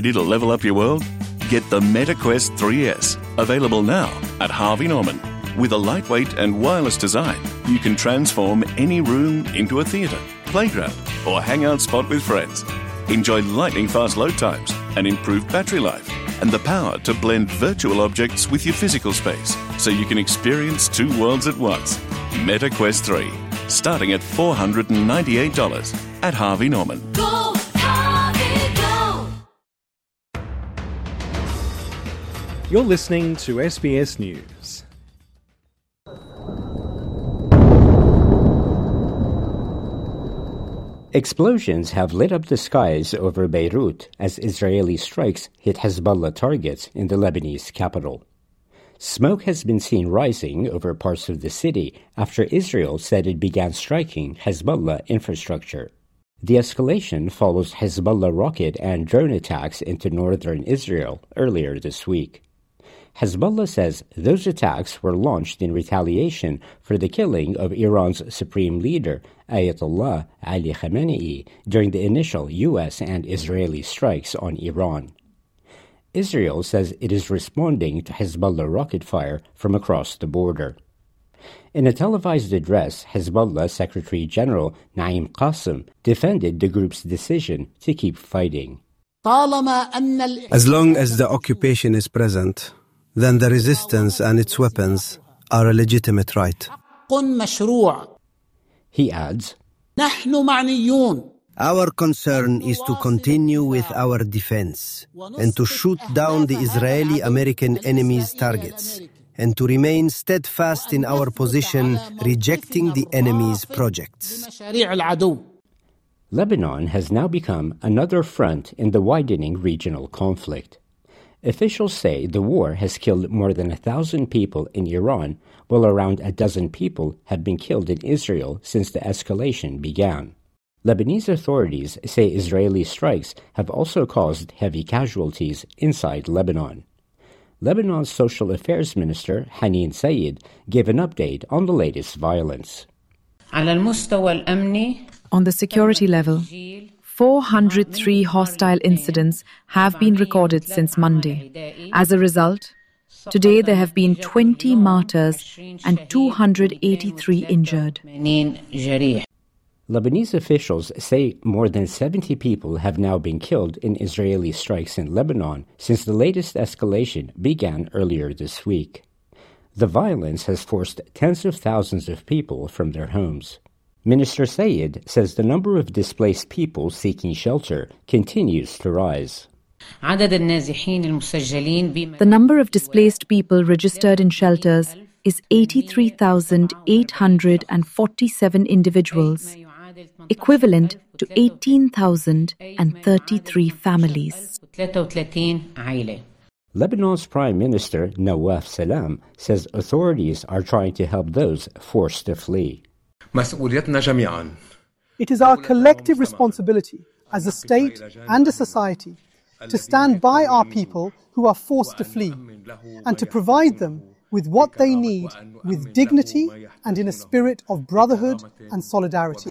Ready to level up your world? Get the MetaQuest 3S, available now at Harvey Norman. With a lightweight and wireless design, you can transform any room into a theatre, playground, or hangout spot with friends. Enjoy lightning-fast load times and improved battery life, and the power to blend virtual objects with your physical space, so you can experience two worlds at once. MetaQuest 3, starting at $498 at Harvey Norman. Go, Harvey, go! You're listening to SBS News. Explosions have lit up the skies over Beirut as Israeli strikes hit Hezbollah targets in the Lebanese capital. Smoke has been seen rising over parts of the city after Israel said it began striking Hezbollah infrastructure. The escalation follows Hezbollah rocket and drone attacks into northern Israel earlier this week. Hezbollah says those attacks were launched in retaliation for the killing of Iran's supreme leader, Ayatollah Ali Khamenei, during the initial U.S. and Israeli strikes on Iran. Israel says it is responding to Hezbollah rocket fire from across the border. In a televised address, Hezbollah Secretary General Naim Qassem defended the group's decision to keep fighting. As long as the occupation is present, then the resistance and its weapons are a legitimate right. He adds, Our concern is to continue with our defense and to shoot down the Israeli-American enemy's targets and to remain steadfast in our position, rejecting the enemy's projects. Lebanon has now become another front in the widening regional conflict. Officials say the war has killed more than 1,000 people in Iran, while around a dozen people have been killed in Israel since the escalation began. Lebanese authorities say Israeli strikes have also caused heavy casualties inside Lebanon. Lebanon's Social Affairs Minister, Haneen Sayed, gave an update on the latest violence. On the security level, 403 hostile incidents have been recorded since Monday. As a result, today there have been 20 martyrs and 283 injured. Lebanese officials say more than 70 people have now been killed in Israeli strikes in Lebanon since the latest escalation began earlier this week. The violence has forced tens of thousands of people from their homes. Minister Sayed says the number of displaced people seeking shelter continues to rise. The number of displaced people registered in shelters is 83,847 individuals, equivalent to 18,033 families. Lebanon's Prime Minister Nawaf Salam says authorities are trying to help those forced to flee. It is our collective responsibility as a state and a society to stand by our people who are forced to flee and to provide them with what they need with dignity and in a spirit of brotherhood and solidarity.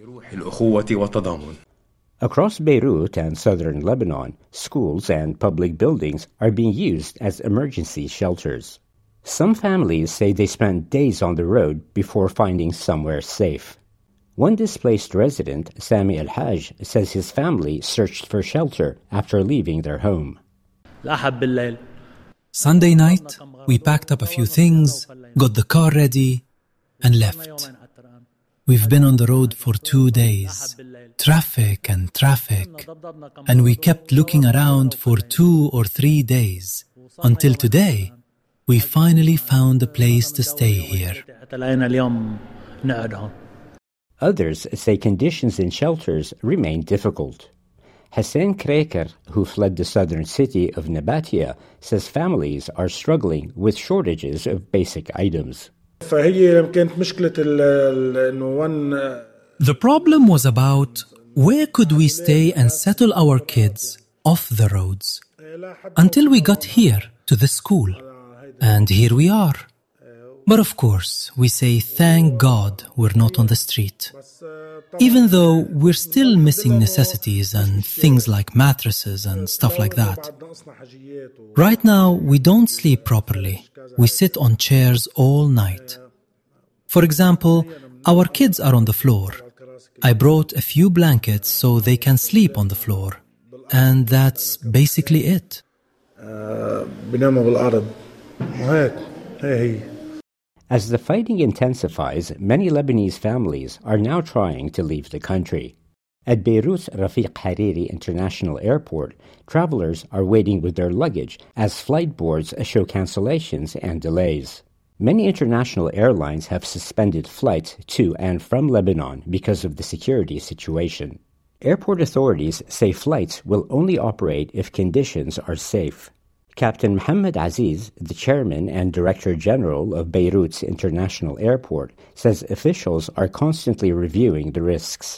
Across Beirut and southern Lebanon, schools and public buildings are being used as emergency shelters. Some families say they spent days on the road before finding somewhere safe. One displaced resident, Sami Al-Haj, says his family searched for shelter after leaving their home. Sunday night, we packed up a few things, got the car ready, and left. We've been on the road for 2 days. Traffic, and we kept looking around for 2 or 3 days, until today, we finally found a place to stay here. Others say conditions in shelters remain difficult. Hassan Kreker, who fled the southern city of Nabatia, says families are struggling with shortages of basic items. The problem was about where could we stay and settle our kids off the roads, until we got here to the school. And here we are. But of course, we say thank God we're not on the street. Even though we're still missing necessities and things like mattresses and stuff like that. Right now, we don't sleep properly. We sit on chairs all night. For example, our kids are on the floor. I brought a few blankets so they can sleep on the floor. And that's basically it. As the fighting intensifies, many Lebanese families are now trying to leave the country. At Beirut's Rafiq Hariri International Airport, travelers are waiting with their luggage as flight boards show cancellations and delays. Many international airlines have suspended flights to and from Lebanon because of the security situation. Airport authorities say flights will only operate if conditions are safe. Captain Mohammed Aziz, the chairman and director general of Beirut's International Airport, says officials are constantly reviewing the risks.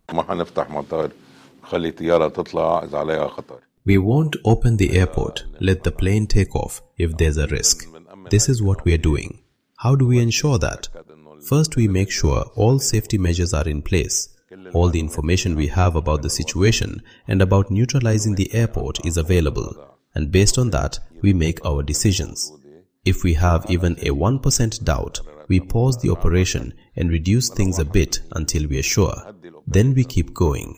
We won't open the airport, let the plane take off if there's a risk. This is what we are doing. How do we ensure that? First, we make sure all safety measures are in place. All the information we have about the situation and about neutralizing the airport is available. And based on that, we make our decisions. If we have even a 1% doubt, we pause the operation and reduce things a bit until we are sure. Then we keep going.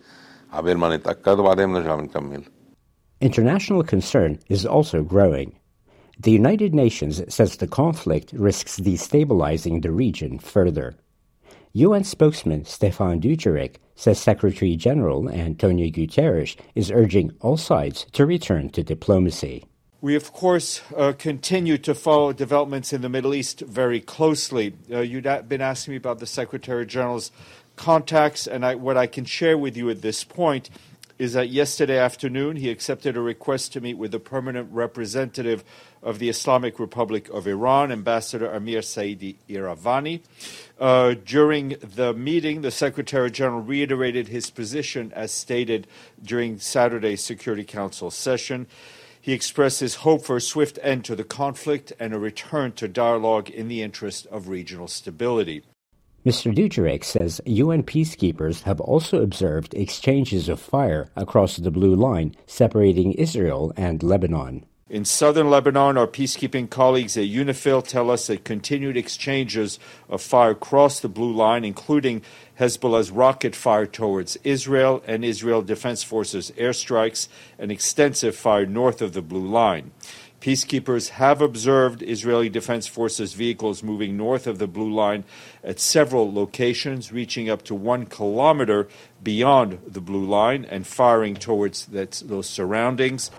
International concern is also growing. The United Nations says the conflict risks destabilizing the region further. UN spokesman Stefan Dujarric says Secretary General Antonio Guterres is urging all sides to return to diplomacy. We, of course, continue to follow developments in the Middle East very closely. You've been asking me about the Secretary General's contacts, and what I can share with you at this point is that yesterday afternoon he accepted a request to meet with the permanent representative of the Islamic Republic of Iran, Ambassador Amir Saidi Iravani. During the meeting, the Secretary General reiterated his position as stated during Saturday's Security Council session. He expressed his hope for a swift end to the conflict and a return to dialogue in the interest of regional stability. Mr. Dujarric says UN peacekeepers have also observed exchanges of fire across the Blue Line separating Israel and Lebanon. In southern Lebanon, our peacekeeping colleagues at UNIFIL tell us that continued exchanges of fire crossed the Blue Line, including Hezbollah's rocket fire towards Israel and Israel Defense Forces airstrikes and extensive fire north of the Blue Line. Peacekeepers have observed Israeli Defense Forces vehicles moving north of the Blue Line at several locations, reaching up to 1 kilometer beyond the Blue Line and firing towards those surroundings.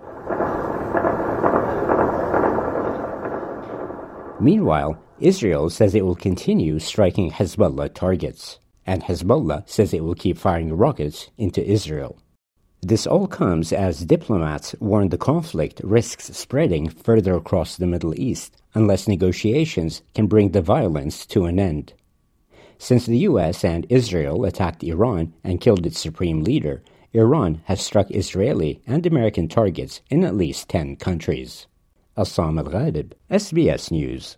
Meanwhile, Israel says it will continue striking Hezbollah targets, and Hezbollah says it will keep firing rockets into Israel. This all comes as diplomats warn the conflict risks spreading further across the Middle East unless negotiations can bring the violence to an end. Since the U.S. and Israel attacked Iran and killed its supreme leader, Iran has struck Israeli and American targets in at least 10 countries. Assam Al-Ghalib, SBS News.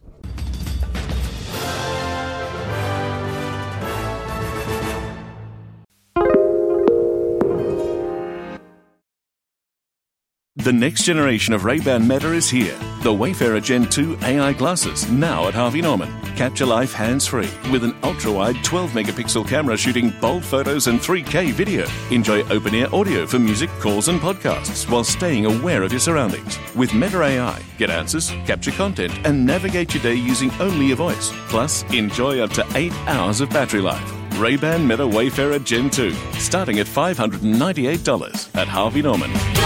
The next generation of Ray-Ban Meta is here. The Wayfarer Gen 2 AI glasses, now at Harvey Norman. Capture life hands-free with an ultra-wide 12-megapixel camera shooting bold photos and 3K video. Enjoy open-ear audio for music, calls and podcasts while staying aware of your surroundings. With Meta AI, get answers, capture content and navigate your day using only your voice. Plus, enjoy up to 8 hours of battery life. Ray-Ban Meta Wayfarer Gen 2, starting at $598 at Harvey Norman.